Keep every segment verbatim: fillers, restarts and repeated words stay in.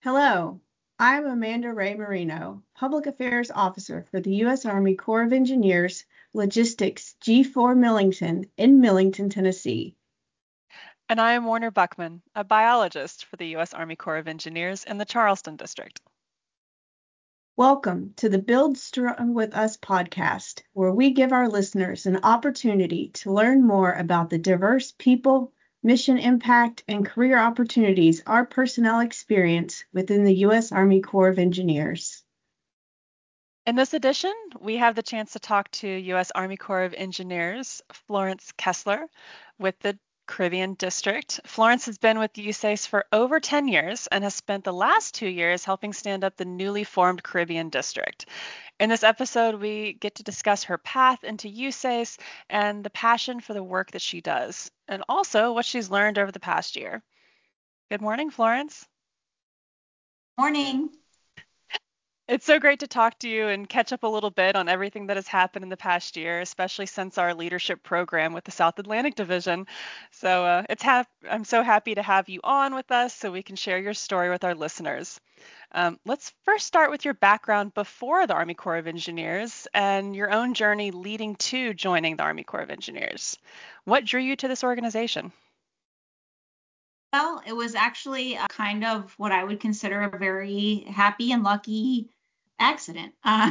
Hello, I'm Amanda Ray Marino, Public Affairs Officer for the U S Army Corps of Engineers, Logistics G four Millington in Millington, Tennessee. And I am Warner Buckman, a biologist for the U S Army Corps of Engineers in the Charleston District. Welcome to the Build Strong With Us podcast, where we give our listeners an opportunity to learn more about the diverse people, mission impact, and career opportunities our personnel experience within the U S Army Corps of Engineers. In this edition, we have the chance to talk to U S Army Corps of Engineers Florence Kessler with the Caribbean District. Florence has been with U S A C E for over ten years and has spent the last two years helping stand up the newly formed Caribbean District. In this episode, we get to discuss her path into U S A C E and the passion for the work that she does, and also what she's learned over the past year. Good morning, Florence. Morning. It's so great to talk to you and catch up a little bit on everything that has happened in the past year, especially since our leadership program with the South Atlantic Division. So uh, it's ha- I'm so happy to have you on with us so we can share your story with our listeners. Um, let's first start with your background before the Army Corps of Engineers and your own journey leading to joining the Army Corps of Engineers. What drew you to this organization? Well, it was actually a kind of what I would consider a very happy and lucky accident. Uh,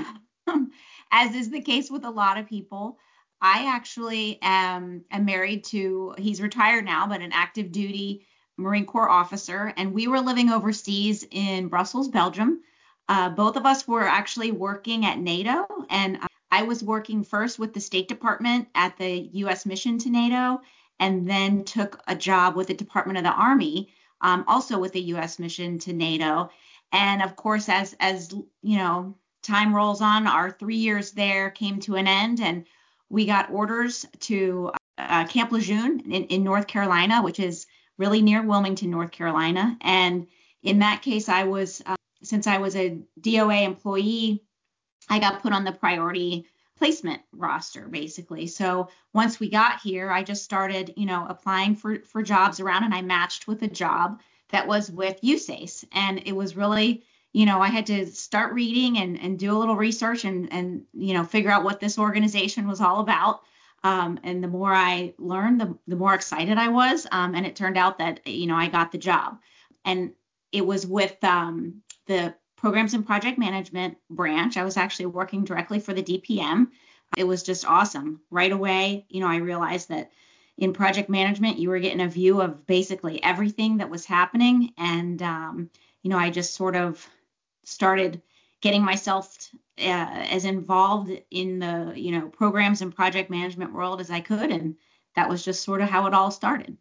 as is the case with a lot of people, I actually am, am married to, he's retired now, but an active duty Marine Corps officer, and we were living overseas in Brussels, Belgium. Uh, both of us were actually working at NATO, and I was working first with the State Department at the U S mission to NATO, and then took a job with the Department of the Army, um, also with the U S mission to NATO. And of course, as as you know, time rolls on, our three years there came to an end, and we got orders to uh, Camp Lejeune in, in North Carolina, which is really near Wilmington, North Carolina. And in that case, I was, uh, since I was a D O A employee, I got put on the priority placement roster, basically. So once we got here, I just started, you know, applying for, for jobs around, and I matched with a job that was with U S A C E. And it was really, you know, I had to start reading and, and do a little research and, and, you know, figure out what this organization was all about. Um, and the more I learned, the, the more excited I was. Um, and it turned out that, you know, I got the job. And it was with um, the Programs and Project Management branch. I was actually working directly for the D P M. It was just awesome. Right away, you know, I realized that in project management, you were getting a view of basically everything that was happening. And, um, you know, I just sort of started getting myself uh, as involved in the, you know, programs and project management world as I could. And that was just sort of how it all started.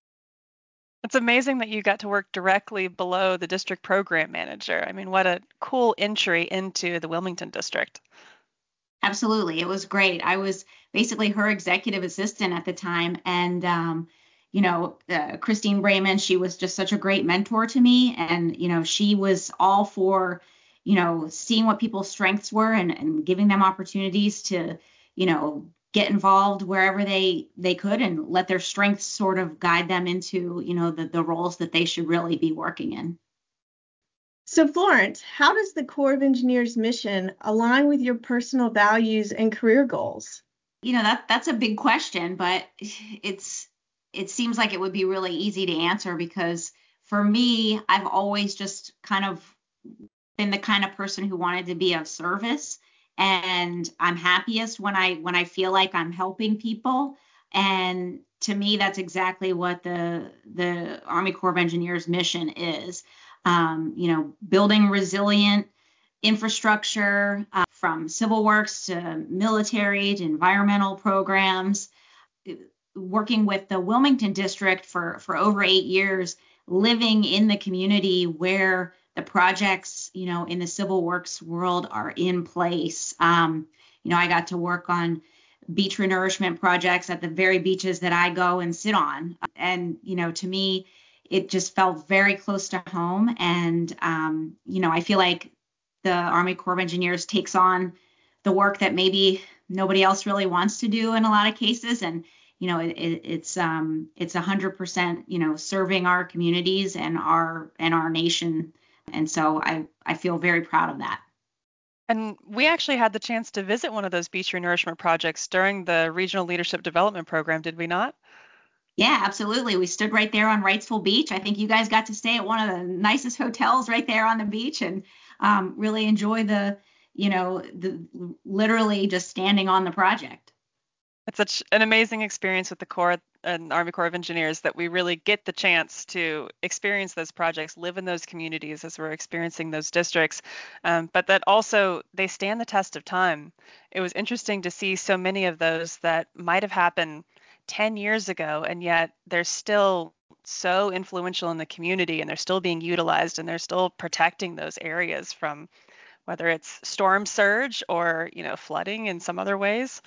It's amazing that you got to work directly below the district program manager. I mean, what a cool entry into the Wilmington district. Absolutely. It was great. I was basically her executive assistant at the time. And, um, you know, uh, Christine Brayman, she was just such a great mentor to me. And, you know, she was all for, you know, seeing what people's strengths were and, and giving them opportunities to, you know, get involved wherever they they could and let their strengths sort of guide them into, you know, the, the roles that they should really be working in. So Florence, how does the Corps of Engineers mission align with your personal values and career goals? You know, that that's a big question, but it's it seems like it would be really easy to answer because for me, I've always just kind of been the kind of person who wanted to be of service. And I'm happiest when I when I feel like I'm helping people. And to me, that's exactly what the the Army Corps of Engineers mission is. Um, you know, building resilient infrastructure uh, from civil works to military to environmental programs. Working with the Wilmington district for for over eight years, living in the community where the projects, you know, in the civil works world are in place. Um, you know, I got to work on beach renourishment projects at the very beaches that I go and sit on. And, you know, to me, it just felt very close to home. And, um, you know, I feel like the Army Corps of Engineers takes on the work that maybe nobody else really wants to do in a lot of cases. And, you know, it, it, it's um, it's one hundred percent, you know, serving our communities and our and our nation And so I, I feel very proud of that. And we actually had the chance to visit one of those beach renourishment projects during the Regional Leadership Development Program, did we not? Yeah, absolutely. We stood right there on Wrightsville Beach. I think you guys got to stay at one of the nicest hotels right there on the beach and um, really enjoy the, you know, the literally just standing on the project. It's such an amazing experience with the Corps and Army Corps of Engineers that we really get the chance to experience those projects, live in those communities as we're experiencing those districts, um, but that also they stand the test of time. It was interesting to see so many of those that might have happened ten years ago, and yet they're still so influential in the community, and they're still being utilized, and they're still protecting those areas from whether it's storm surge or, you know, flooding in some other ways.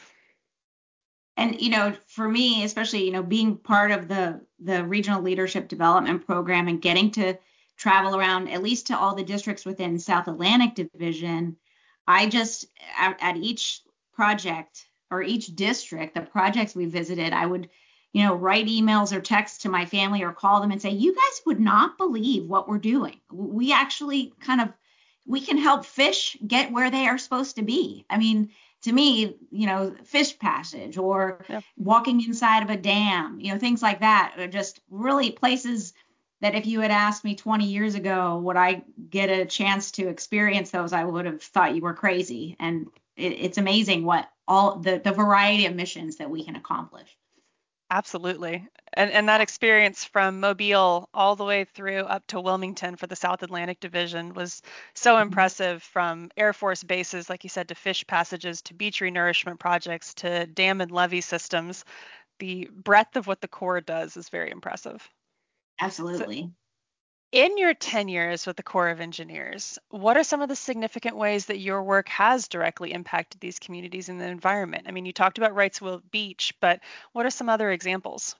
And, you know, for me, especially, you know, being part of the, the regional leadership development program and getting to travel around at least to all the districts within South Atlantic Division, I just, at, at each project or each district, the projects we visited, I would, you know, write emails or texts to my family or call them and say, you guys would not believe what we're doing. We actually kind of, we can help fish get where they are supposed to be. I mean, to me, you know, fish passage or yep. walking inside of a dam, you know, things like that are just really places that if you had asked me twenty years ago, would I get a chance to experience those, I would have thought you were crazy. And it, it's amazing what all the, the variety of missions that we can accomplish. Absolutely. And and that experience from Mobile all the way through up to Wilmington for the South Atlantic Division was so mm-hmm. impressive, from Air Force bases, like you said, to fish passages, to beach renourishment projects, to dam and levee systems. The breadth of what the Corps does is very impressive. Absolutely. So, in your ten years with the Corps of Engineers, what are some of the significant ways that your work has directly impacted these communities and the environment? I mean, you talked about Wrightsville Beach, but what are some other examples?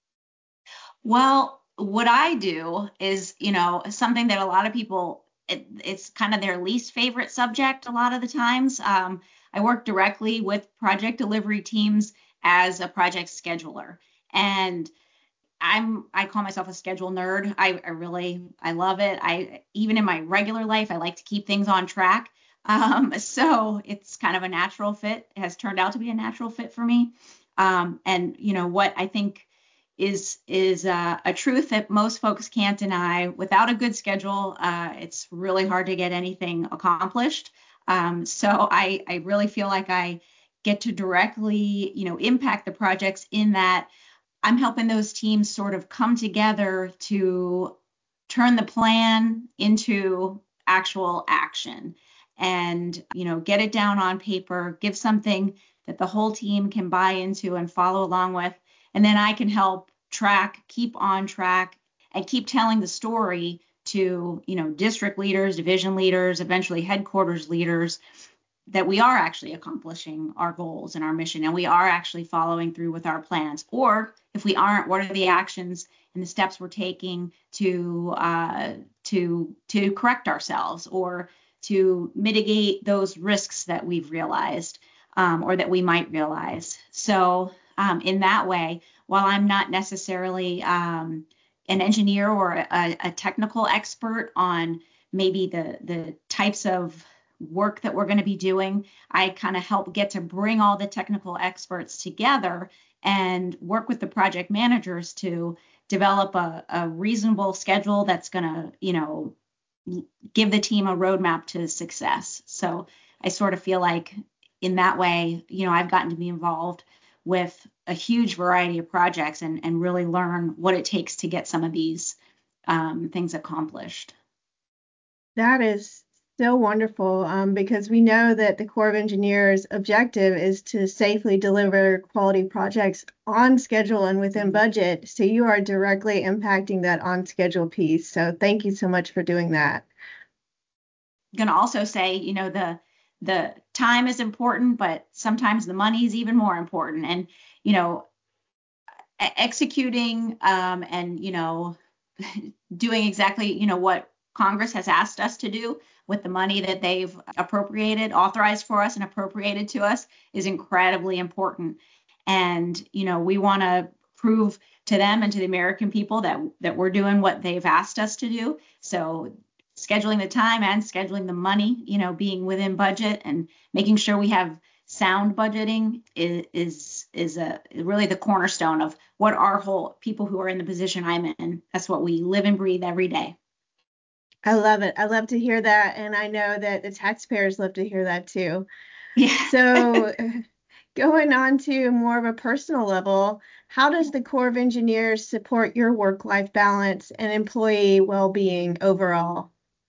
Well, what I do is, you know, something that a lot of people, it, it's kind of their least favorite subject a lot of the times. Um, I work directly with project delivery teams as a project scheduler. And I'm, I call myself a schedule nerd. I, I really, I love it. I, even in my regular life, I like to keep things on track. Um, so it's kind of a natural fit. It has turned out to be a natural fit for me. Um, and you know, what I think is, is uh, a truth that most folks can't deny. Without a good schedule, uh, it's really hard to get anything accomplished. Um, so I, I really feel like I get to directly, you know, impact the projects in that I'm helping those teams sort of come together to turn the plan into actual action and, you know, get it down on paper, give something that the whole team can buy into and follow along with. And then I can help track, keep on track, and keep telling the story to, you know, district leaders, division leaders, eventually headquarters leaders, that we are actually accomplishing our goals and our mission, and we are actually following through with our plans. Or if we aren't, what are the actions and the steps we're taking to uh, to to correct ourselves or to mitigate those risks that we've realized um, or that we might realize. So um, in that way, while I'm not necessarily um, an engineer or a, a technical expert on maybe the the types of work that we're going to be doing, I kind of help get to bring all the technical experts together and work with the project managers to develop a, a reasonable schedule that's going to, you know, give the team a roadmap to success. So I sort of feel like in that way, you know, I've gotten to be involved with a huge variety of projects and, and really learn what it takes to get some of these um, things accomplished. That is so wonderful, um, because we know that the Corps of Engineers' objective is to safely deliver quality projects on schedule and within budget. So you are directly impacting that on schedule piece. So thank you so much for doing that. I'm going to also say, you know, the the time is important, but sometimes the money is even more important. And, you know, executing um, and, you know, doing exactly, you know, what Congress has asked us to do with the money that they've appropriated, authorized for us and appropriated to us is incredibly important. And, you know, we want to prove to them and to the American people that that we're doing what they've asked us to do. So scheduling the time and scheduling the money, you know, being within budget and making sure we have sound budgeting is is, is a really the cornerstone of what our whole people who are in the position I'm in. That's what we live and breathe every day. I love it. I love to hear that. And I know that the taxpayers love to hear that too. Yeah. So going on to more of a personal level, how does the Corps of Engineers support your work-life balance and employee well-being overall?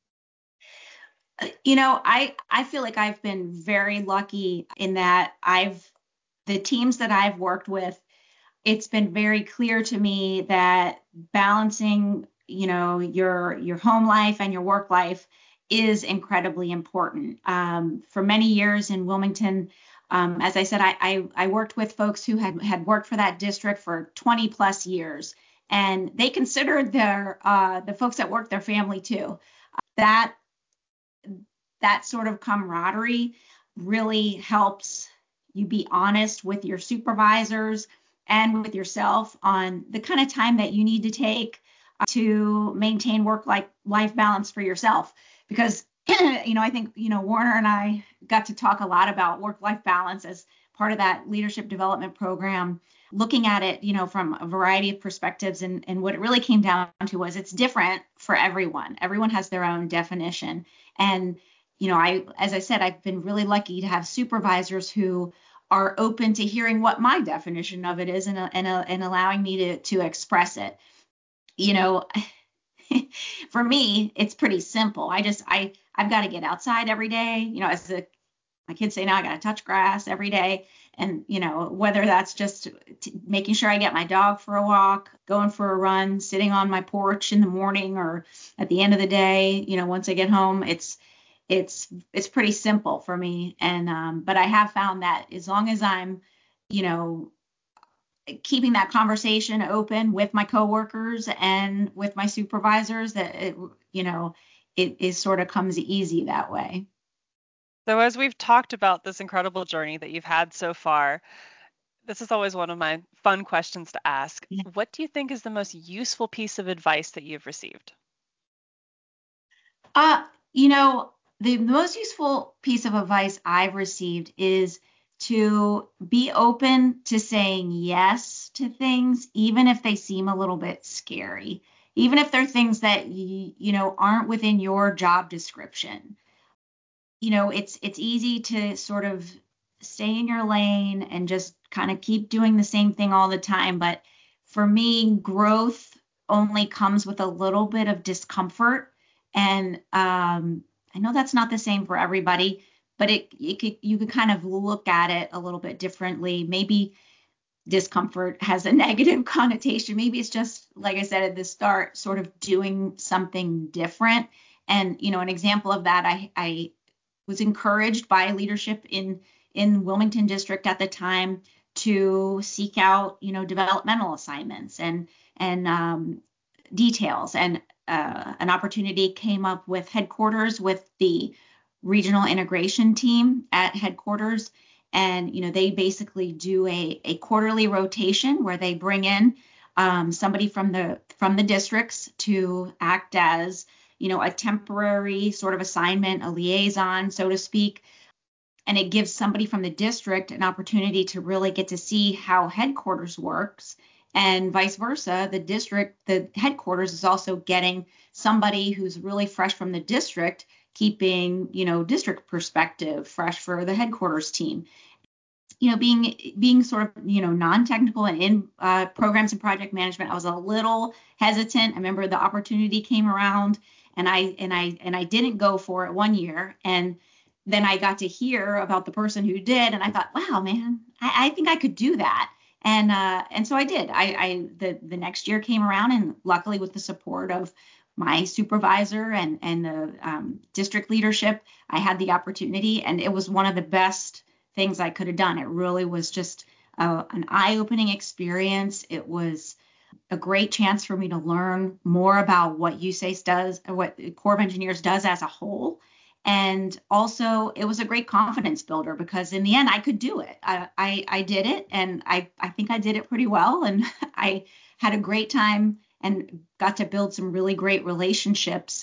You know, I, I feel like I've been very lucky in that I've, the teams that I've worked with, it's been very clear to me that balancing, you know, your, your home life and your work life is incredibly important. Um, for many years in Wilmington, um, as I said, I, I, I worked with folks who had, had worked for that district for twenty plus years, and they considered their, uh, the folks that worked their family too. That that sort of camaraderie really helps you be honest with your supervisors and with yourself on the kind of time that you need to take to maintain work life life balance for yourself. Because, you know, I think, you know, Warner and I got to talk a lot about work life balance as part of that leadership development program, looking at it, you know, from a variety of perspectives. And, and what it really came down to was it's different for everyone. Everyone has their own definition. And you know, I, as I said, I've been really lucky to have supervisors who are open to hearing what my definition of it is and, and, and allowing me to, to express it. You know, for me, it's pretty simple. I just, I, I've got to get outside every day. You know, as the, my kids say now, I got to touch grass every day. And, you know, whether that's just t- making sure I get my dog for a walk, going for a run, sitting on my porch in the morning or at the end of the day, you know, once I get home, it's, it's it's pretty simple for me. And um, but I have found that as long as I'm, you know, keeping that conversation open with my coworkers and with my supervisors, that it, you know, it is sort of comes easy that way. So as we've talked about this incredible journey that you've had so far, this is always one of my fun questions to ask. Yeah. What do you think is the most useful piece of advice that you've received? Uh, you know, the most useful piece of advice I've received is to be open to saying yes to things, even if they seem a little bit scary, even if they're things that you, you know, aren't within your job description. You know, it's it's easy to sort of stay in your lane and just kind of keep doing the same thing all the time. But for me, growth only comes with a little bit of discomfort. And um, I know that's not the same for everybody, but it, it could, you could kind of look at it a little bit differently. Maybe discomfort has a negative connotation. Maybe it's just, like I said at the start, sort of doing something different. And, you know, an example of that, I, I was encouraged by leadership in in Wilmington District at the time to seek out, you know, developmental assignments and and um, details. And uh, an opportunity came up with headquarters with the regional integration team at headquarters. And, you know, they basically do a, a quarterly rotation where they bring in um, somebody from the from the districts to act as, you know, a temporary sort of assignment, a liaison, so to speak. And it gives somebody from the district an opportunity to really get to see how headquarters works, and vice versa. The district, the headquarters is also getting somebody who's really fresh from the district, keeping, you know, district perspective fresh for the headquarters team. You know, being being sort of, you know, non-technical and in uh, programs and project management, I was a little hesitant. I remember the opportunity came around, and I and I and I didn't go for it one year, and then I got to hear about the person who did, and I thought, wow, man, I, I think I could do that, and uh, and so I did. I, I the the next year came around, and luckily with the support of my supervisor and and the um, district leadership, I had the opportunity, and it was one of the best things I could have done. It really was just uh, an eye-opening experience. It was a great chance for me to learn more about what U S A C E does, or what the Corps of Engineers does as a whole. And also, it was a great confidence builder because in the end, I could do it. I, I, I did it, and I, I think I did it pretty well. And I had a great time and got to build some really great relationships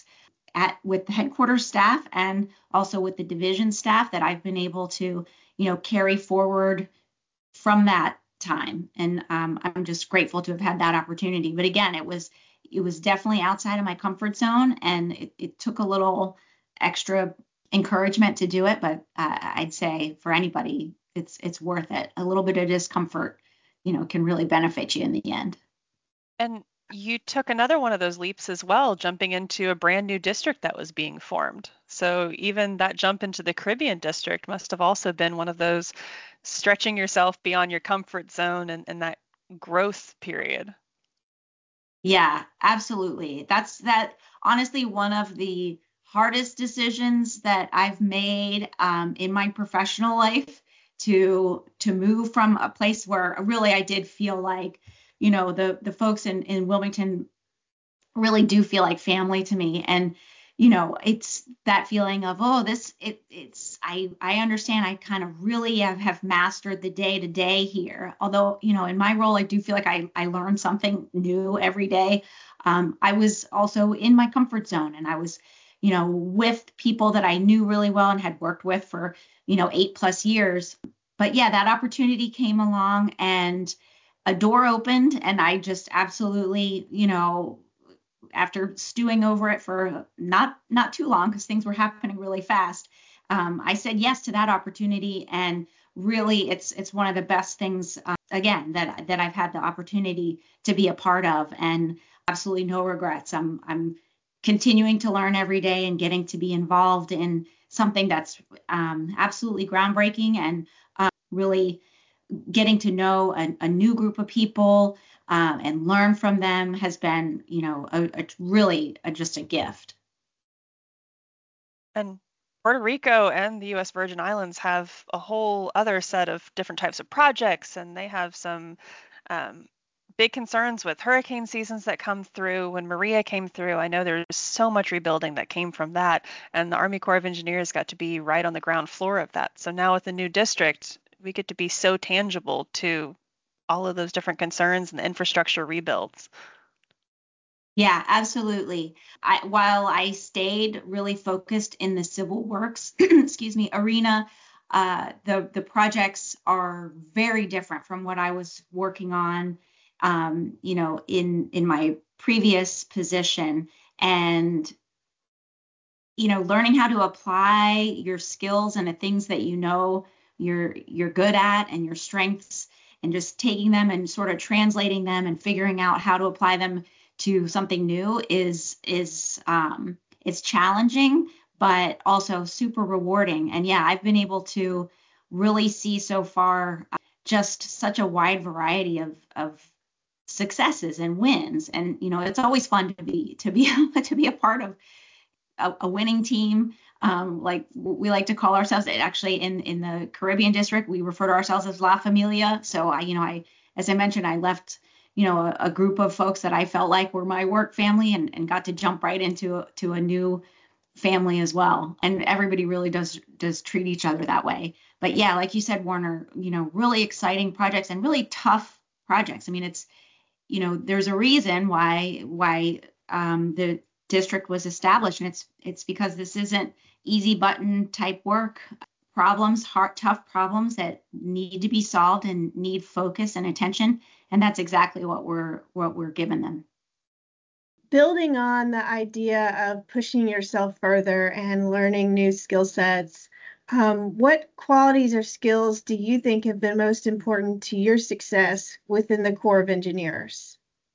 at with the headquarters staff and also with the division staff that I've been able to, you know, carry forward from that time. And um, I'm just grateful to have had that opportunity. But again, it was it was definitely outside of my comfort zone, and it, it took a little extra encouragement to do it. But uh, I'd say for anybody, it's it's worth it. A little bit of discomfort, you know, can really benefit you in the end. And you took another one of those leaps as well, jumping into a brand new district that was being formed. So even that jump into the Caribbean district must have also been one of those stretching yourself beyond your comfort zone and, and that growth period. Yeah, absolutely. That's that honestly one of the hardest decisions that I've made um, in my professional life to to move from a place where really I did feel like, you know, the the folks in in Wilmington really do feel like family to me. And, you know, it's that feeling of, oh, this, it, it's, I, I understand I kind of really have, have mastered the day to day here. Although, you know, in my role, I do feel like I, I learn something new every day. Um, I was also in my comfort zone, and I was, you know, with people that I knew really well and had worked with for, you know, eight plus years. But yeah, that opportunity came along and a door opened, and I just absolutely, you know, after stewing over it for not not too long because things were happening really fast, um, I said yes to that opportunity. And really, it's it's one of the best things, uh, again, that that I've had the opportunity to be a part of, and absolutely no regrets. I'm I'm continuing to learn every day and getting to be involved in something that's um, absolutely groundbreaking, and uh, really getting to know a, a new group of people um, and learn from them has been, you know, a, a really a, just a gift. And Puerto Rico and the U S Virgin Islands have a whole other set of different types of projects, and they have some um, big concerns with hurricane seasons that come through. When Maria came through, I know there's so much rebuilding that came from that, and the Army Corps of Engineers got to be right on the ground floor of that. So now with the new district, we get to be so tangible to all of those different concerns and the infrastructure rebuilds. Yeah, absolutely. I, while I stayed really focused in the civil works, excuse me, arena, uh, the the projects are very different from what I was working on, um, you know, in in my previous position. And you know, learning how to apply your skills and the things that you know you're you're good at and your strengths, and just taking them and sort of translating them and figuring out how to apply them to something new is is um, it's challenging, but also super rewarding. And yeah, I've been able to really see so far uh, just such a wide variety of of successes and wins. And you know, it's always fun to be to be to be a part of a, a winning team. Um, like we like to call ourselves, actually in, in the Caribbean district, we refer to ourselves as La Familia. So I, you know, I, as I mentioned, I left, you know, a, a group of folks that I felt like were my work family, and, and got to jump right into a, to a new family as well. And everybody really does, does treat each other that way. But yeah, like you said, Warner, you know, really exciting projects and really tough projects. I mean, it's, you know, there's a reason why, why um, the district was established, and it's it's because this isn't easy button type work. Problems, hard, tough problems that need to be solved and need focus and attention, and that's exactly what we're what we're giving them. Building on the idea of pushing yourself further and learning new skill sets, um, what qualities or skills do you think have been most important to your success within the Corps of Engineers?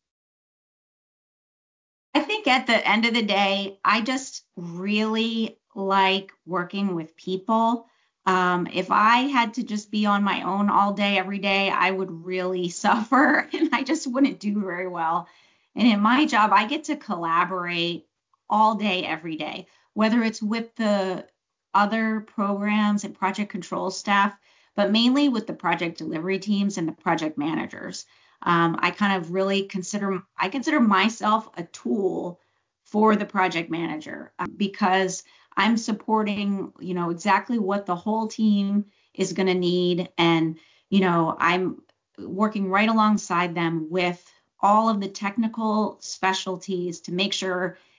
I think at the end of the day, I just really like working with people. Um, if I had to just be on my own all day, every day, I would really suffer, and I just wouldn't do very well. And in my job, I get to collaborate all day, every day, whether it's with the other programs and project control staff, but mainly with the project delivery teams and the project managers. Um, I kind of really consider I consider myself a tool for the project manager, uh, because I'm supporting, you know, exactly what the whole team is going to need, and you know, I'm working right alongside them with all of the technical specialties to make sure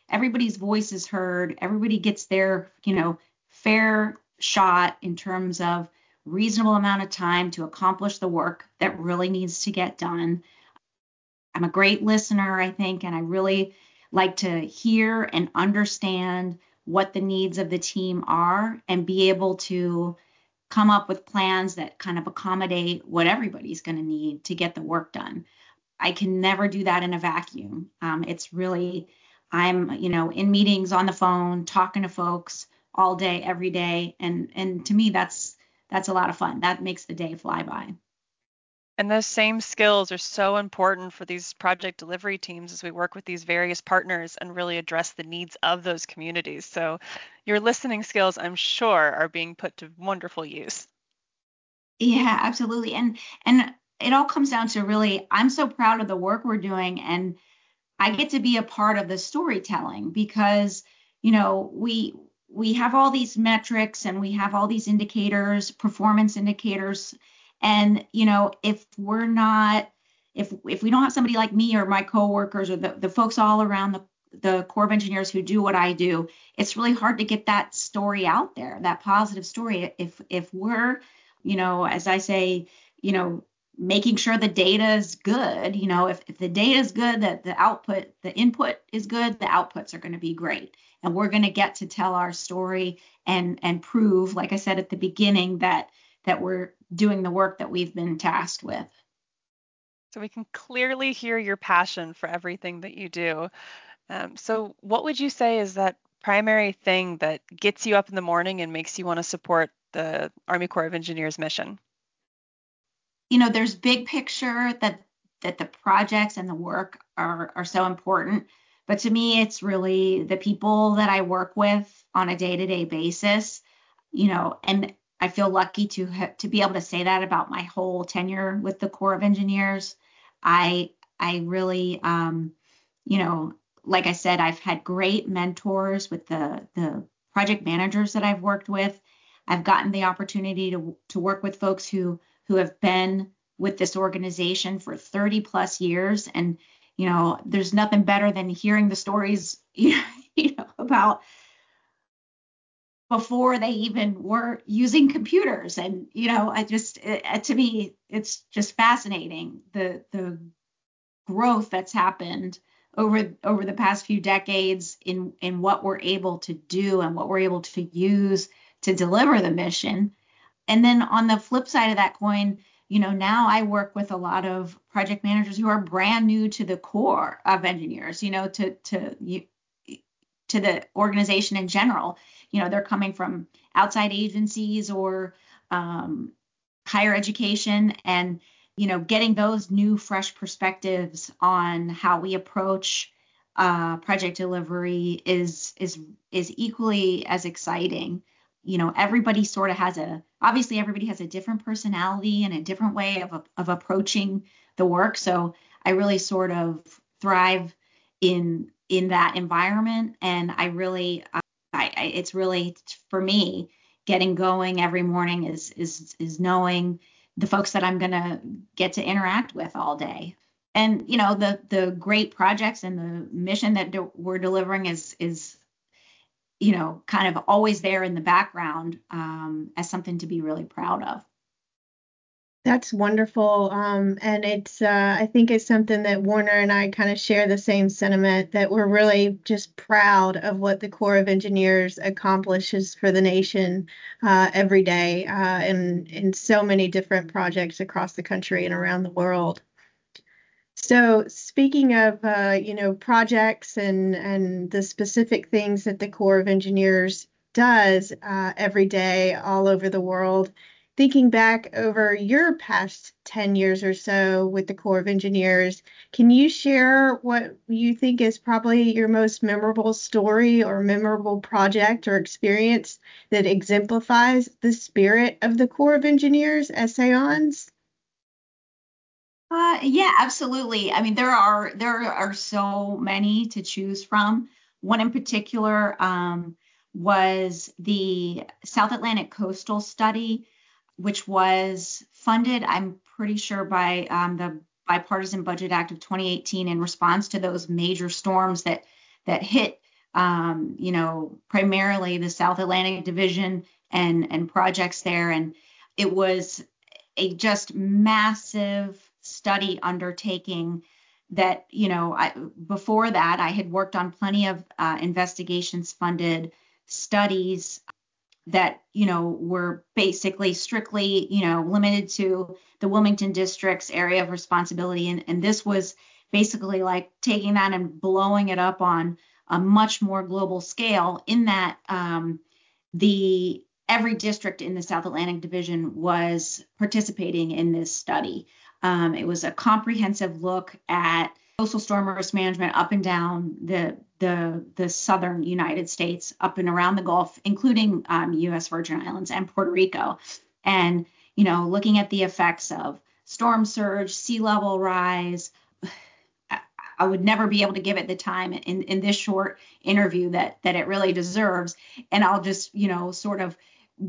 everybody's voice is heard. Everybody gets their, you know, fair shot in terms of reasonable amount of time to accomplish the work that really needs to get done. I'm a great listener, I think, and I really like to hear and understand what the needs of the team are and be able to come up with plans that kind of accommodate what everybody's going to need to get the work done. I can never do that in a vacuum. Um, it's really, I'm, you know, in meetings on the phone, talking to folks all day, every day. And, and to me, that's, that's a lot of fun. That makes the day fly by. And those same skills are so important for these project delivery teams as we work with these various partners and really address the needs of those communities. So your listening skills, I'm sure, are being put to wonderful use. Yeah, absolutely. And and it all comes down to really, I'm so proud of the work we're doing, and I get to be a part of the storytelling because, you know, we we have all these metrics and we have all these indicators, performance indicators. And, you know, if we're not, if if we don't have somebody like me or my coworkers or the, the folks all around the, the Corps of Engineers who do what I do, it's really hard to get that story out there, that positive story. If if we're, you know, as I say, you know, making sure the data is good. You know, if, if the data is good, that the output, the input is good, the outputs are going to be great. And we're going to get to tell our story and and prove, like I said at the beginning, that that we're doing the work that we've been tasked with. So we can clearly hear your passion for everything that you do. Um, so what would you say is that primary thing that gets you up in the morning and makes you want to support the Army Corps of Engineers mission? You know, there's big picture that that the projects and the work are are so important. But to me, it's really the people that I work with on a day-to-day basis, you know, and I feel lucky to ha- to be able to say that about my whole tenure with the Corps of Engineers. I I really, um, you know, like I said, I've had great mentors with the the project managers that I've worked with. I've gotten the opportunity to to work with folks who who have been with this organization for thirty plus years. And, you know, there's nothing better than hearing the stories, you know, about before they even were using computers. And, you know, I just, it, to me, it's just fascinating, the, the growth that's happened over, over the past few decades in, in what we're able to do and what we're able to use to deliver the mission. And then on the flip side of that coin, you know, now I work with a lot of project managers who are brand new to the Corps of Engineers, you know, to to you, to the organization in general. You know, they're coming from outside agencies or um, higher education, and you know, getting those new, fresh perspectives on how we approach uh, project delivery is is is equally as exciting. You know, everybody sort of has a, obviously everybody has a different personality and a different way of, of approaching the work. So I really sort of thrive in, in that environment. And I really, I, I it's really, for me, getting going every morning is, is, is knowing the folks that I'm going to get to interact with all day. And, you know, the, the great projects and the mission that do, we're delivering is, is, you know, kind of always there in the background um, as something to be really proud of. That's wonderful. Um, and it's, uh, I think it's something that Warner and I kind of share the same sentiment, that we're really just proud of what the Corps of Engineers accomplishes for the nation uh, every day uh, in, in so many different projects across the country and around the world. So speaking of, uh, you know, projects and, and the specific things that the Corps of Engineers does uh, every day all over the world, thinking back over your past ten years or so with the Corps of Engineers, can you share what you think is probably your most memorable story or memorable project or experience that exemplifies the spirit of the Corps of Engineers as SAONs? Uh, yeah, absolutely. I mean, there are there are so many to choose from. One in particular um, was the South Atlantic Coastal Study, which was funded, I'm pretty sure, by um, the Bipartisan Budget Act of twenty eighteen in response to those major storms that that hit um, you know, primarily the South Atlantic Division and, and projects there. And it was a just massive study undertaking that, you know, I, before that, I had worked on plenty of uh, investigations funded studies that, you know, were basically strictly, you know, limited to the Wilmington district's area of responsibility. And, and this was basically like taking that and blowing it up on a much more global scale, in that um, the every district in the South Atlantic Division was participating in this study. Um, it was a comprehensive look at coastal storm risk management up and down the the the southern United States, up and around the Gulf, including um, U S Virgin Islands and Puerto Rico, and you know, looking at the effects of storm surge, sea level rise. I would never be able to give it the time in, in this short interview that that it really deserves. And I'll just, you know, sort of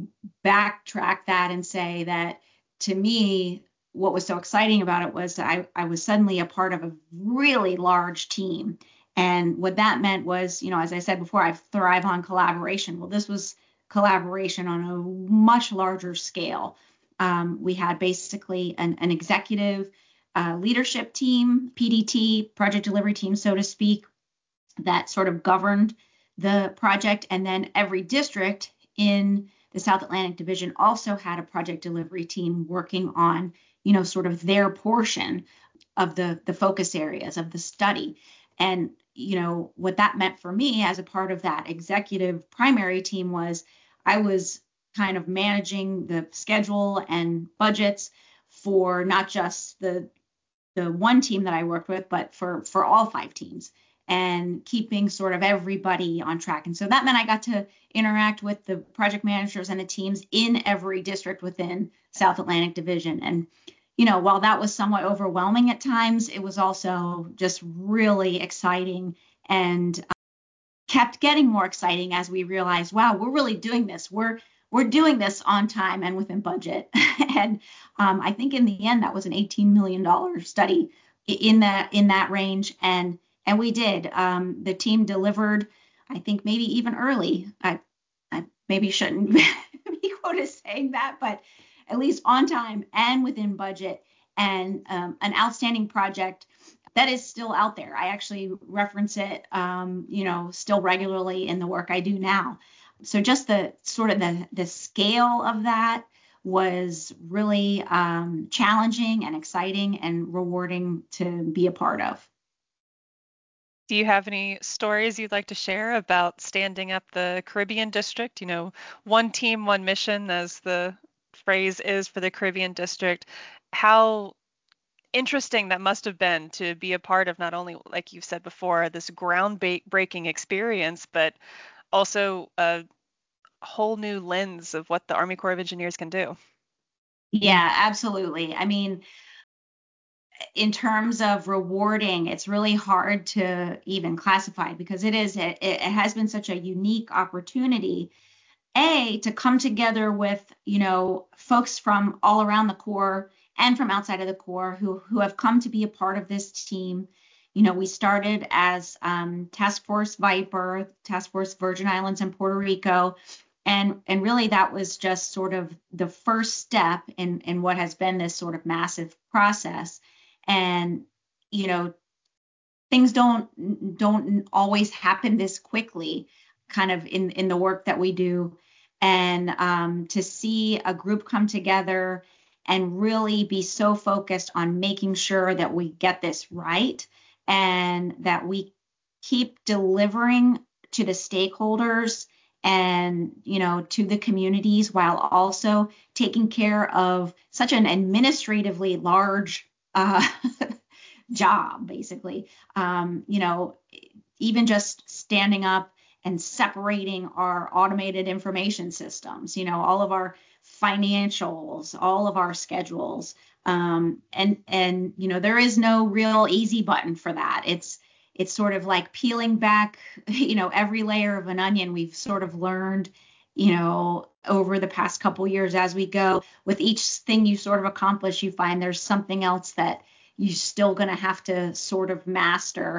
backtrack that and say that, to me, what was so exciting about it was that I, I was suddenly a part of a really large team. And what that meant was, you know, as I said before, I thrive on collaboration. Well, this was collaboration on a much larger scale. Um, we had basically an, an executive uh, leadership team, P D T, project delivery team, so to speak, that sort of governed the project. And then every district in the South Atlantic Division also had a project delivery team working on, you know, sort of their portion of the, the focus areas of the study. And, you know, what that meant for me as a part of that executive primary team was I was kind of managing the schedule and budgets for not just the the one team that I worked with, but for for all five teams, and keeping sort of everybody on track. And so that meant I got to interact with the project managers and the teams in every district within South Atlantic Division. And, you know, while that was somewhat overwhelming at times, it was also just really exciting, and uh, kept getting more exciting as we realized, wow, we're really doing this. We're we're doing this on time and within budget. And um, I think in the end, that was an eighteen million dollars study in that in that range. And and we did. Um, the team delivered, I think maybe even early. I, I maybe shouldn't be quoted saying that, but at least on time and within budget, and um, an outstanding project that is still out there. I actually reference it, um, you know, still regularly in the work I do now. So just the sort of the, the scale of that was really um, challenging and exciting and rewarding to be a part of. Do you have any stories you'd like to share about standing up the Caribbean District? You know, one team, one mission, as the phrase is for the Caribbean District. How interesting that must have been to be a part of, not only, like you've said before, this groundbreaking experience, but also a whole new lens of what the Army Corps of Engineers can do. Yeah, absolutely. I mean, in terms of rewarding, it's really hard to even classify, because it is it, it has been such a unique opportunity, a to come together with, you know, folks from all around the Corps and from outside of the Corps who who have come to be a part of this team. You know, we started as um, Task Force Viper, Task Force Virgin Islands and Puerto Rico. And, and really that was just sort of the first step in, in what has been this sort of massive process. And, you know, things don't don't always happen this quickly, kind of in, in the work that we do. And um, to see a group come together and really be so focused on making sure that we get this right, and that we keep delivering to the stakeholders and, you know, to the communities, while also taking care of such an administratively large uh, job, basically. Um, you know, even just standing up and separating our automated information systems, you know, all of our financials, all of our schedules. Um, and, and, you know, there is no real easy button for that. It's, it's sort of like peeling back, you know, every layer of an onion. We've sort of learned, you know, over the past couple years as we go. With each thing you sort of accomplish, you find there's something else that you're still going to have to sort of master.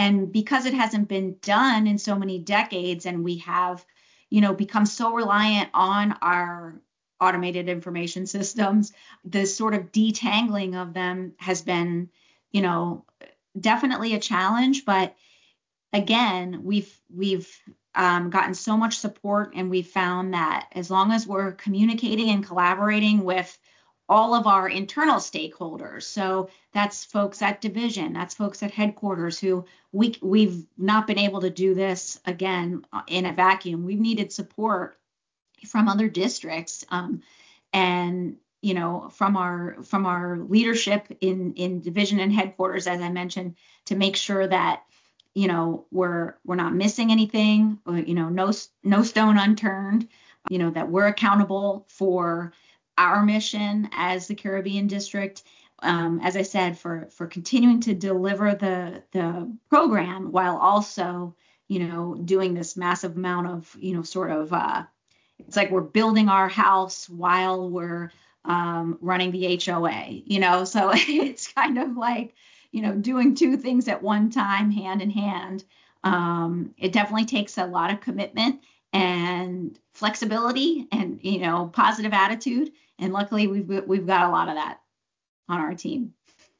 And because it hasn't been done in so many decades, and we have, you know, become so reliant on our automated information systems, the sort of detangling of them has been, you know, definitely a challenge. But again, we've we've um, gotten so much support, and we've found that as long as we're communicating and collaborating with all of our internal stakeholders, so that's folks at division, that's folks at headquarters, who we we've not been able to do this again in a vacuum. We've needed support from other districts, um, and you know, from our from our leadership in in division and headquarters, as I mentioned, to make sure that, you know, we're we're not missing anything, or, you know, no no stone unturned, you know, that we're accountable for our mission as the Caribbean District. Um, as I said, for for continuing to deliver the the program while also, you know, doing this massive amount of, you know, sort of uh, it's like we're building our house while we're um, running the H O A, you know, so it's kind of like, you know, doing two things at one time, hand in hand. Um, it definitely takes a lot of commitment and flexibility and, you know, positive attitude. And luckily we've we've got a lot of that on our team.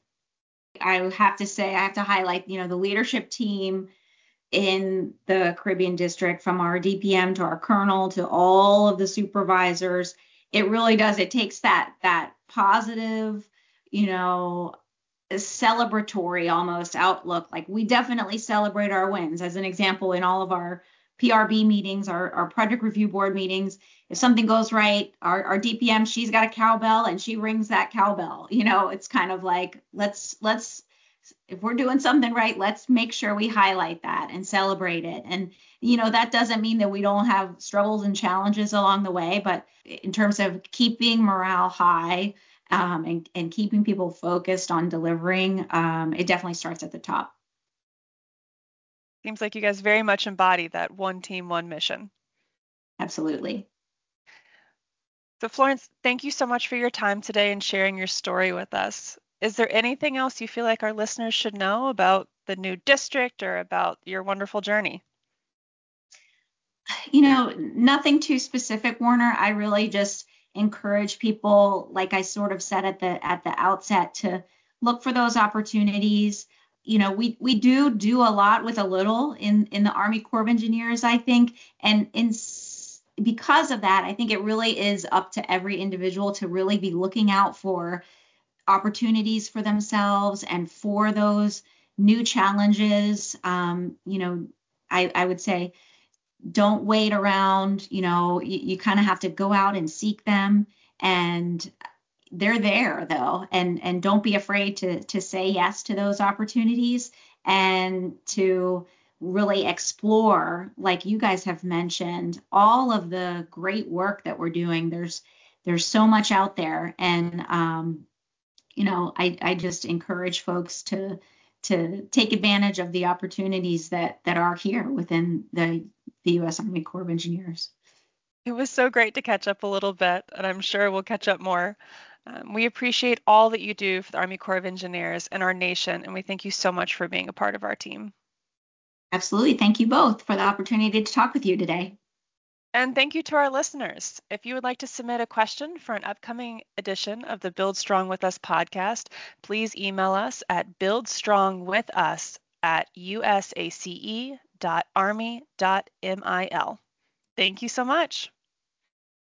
I have to say, I have to highlight, you know, the leadership team in the Caribbean District, from our D P M to our colonel to all of the supervisors. It really does. It takes that that positive, you know, celebratory almost outlook. Like, we definitely celebrate our wins. As an example, in all of our P R B meetings, our, our project review board meetings, if something goes right, our, our D P M, she's got a cowbell and she rings that cowbell. You know, it's kind of like, let's let's if we're doing something right, let's make sure we highlight that and celebrate it. And, you know, that doesn't mean that we don't have struggles and challenges along the way, but in terms of keeping morale high, um, and, and keeping people focused on delivering, um, it definitely starts at the top. Seems like you guys very much embody that one team, one mission. Absolutely. So Florence, thank you so much for your time today and sharing your story with us. Is there anything else you feel like our listeners should know about the new district or about your wonderful journey? You know, nothing too specific, Warner. I really just encourage people, like I sort of said at the at the outset, to look for those opportunities. You know, we we do do a lot with a little in in the Army Corps of Engineers, I think, and in because of that, I think it really is up to every individual to really be looking out for opportunities for themselves and for those new challenges. Um, you know, I, I would say, don't wait around. You know, you, you kind of have to go out and seek them, and they're there though. And and don't be afraid to to say yes to those opportunities, and to really explore, like you guys have mentioned, all of the great work that we're doing. There's there's so much out there, and um, you know, I, I just encourage folks to to take advantage of the opportunities that that are here within the the U S Army Corps of Engineers. It was so great to catch up a little bit, and I'm sure we'll catch up more. Um, we appreciate all that you do for the Army Corps of Engineers and our nation, and we thank you so much for being a part of our team. Absolutely. Thank you both for the opportunity to talk with you today. And thank you to our listeners. If you would like to submit a question for an upcoming edition of the Build Strong With Us podcast, please email us at buildstrongwithus at usace dot army dot mil. Thank you so much.